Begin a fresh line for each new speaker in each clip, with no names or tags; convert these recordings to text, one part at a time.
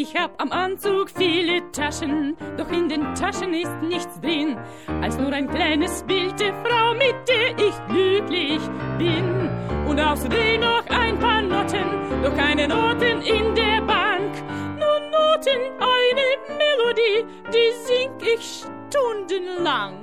Ich hab am Anzug viele Taschen, doch in den Taschen ist nichts drin, als nur ein kleines Bild der Frau, mit der ich glücklich bin. Und außerdem noch ein paar Noten, doch keine Noten in der Bank. Nur Noten, eine Melodie, die sing ich stundenlang.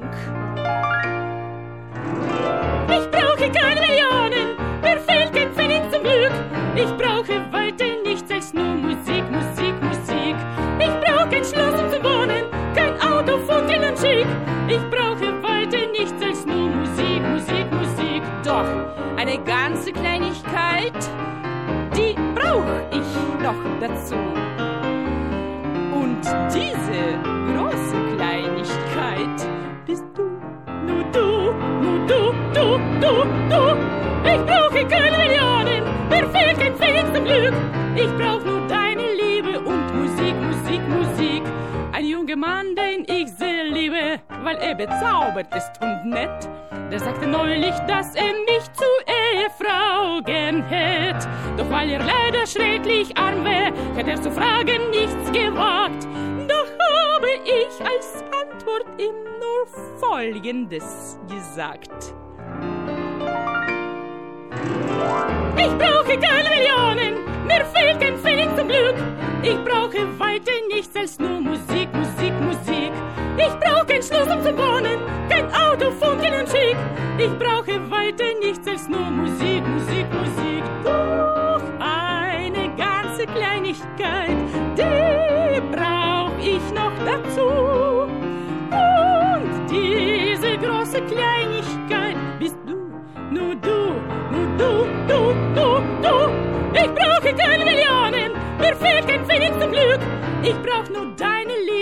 Ich brauche keine Millionen, mir fehlt kein Pfennig zum Glück. Ich brauche weiter nichts als nur Musik, Musik, Musik. Ich brauche kein Schloss um zu wohnen, kein Auto, Funkeln und Schick. Ich brauche weiter nichts als nur Musik, Musik, Musik. Doch eine ganze Kleinigkeit, die brauche ich noch dazu. Und diese große Kleinigkeit bist du, nur du, nur du, du, du, du. Ich brauche keine Millionen, mir fehlt kein Pfennig zum Glück. Ich brauche nur deine Liebe und Musik, Musik, Musik. Ein junger Mann, den ich sehr liebe, weil er bezaubert ist und nett, der sagte neulich, dass er mich zur Ehefrau gern hätt. Doch weil er leider schrecklich arm wär, hätte er zu fragen nichts gewagt. Doch habe ich als Antwort ihm nur Folgendes gesagt. Ich brauche keine Millionen, mir fehlt kein Pfennig zum Glück. Ich brauche weiter nichts als nur Musik, Musik, Musik. Ich brauche kein Schloss um zu wohnen, kein Auto, Funkeln und Schick. Ich brauche weiter nichts als nur Musik, Musik, Musik. Doch eine ganze Kleinigkeit, die brauch ich noch dazu. Und diese große Kleinigkeit bist du, nur du, nur du, du, du, du. Ich brauche keine Millionen, mir fehlt kein Pfennig zum Glück. Ich brauch nur deine Liebe